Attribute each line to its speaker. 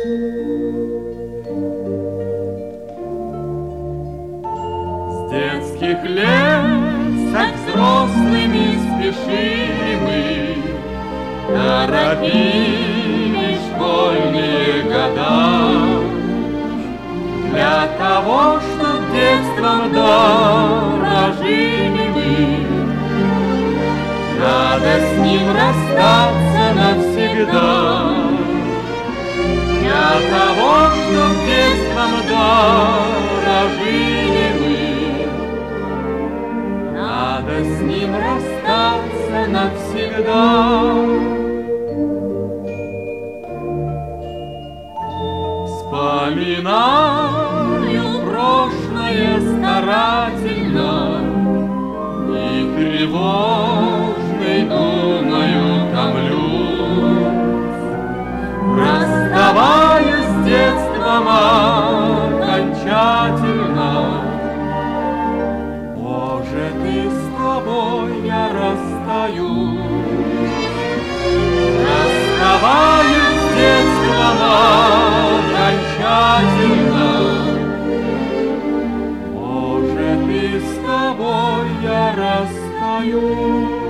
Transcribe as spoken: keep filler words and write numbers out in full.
Speaker 1: С детских лет стать взрослыми спешили мы, торопили школьные года. Для того, чтоб детством дорожили мы, надо с ним расстаться навсегда. Для того, чтоб детством дорожили мы, надо с ним расстаться навсегда. Вспоминаю прошлое старательно и тревожный думаю томлюсь, расставаясь с детством окончательно. Может, и с тобой я расстаюсь, расставаясь с детством окончательно. Может, и с тобой я расстаюсь.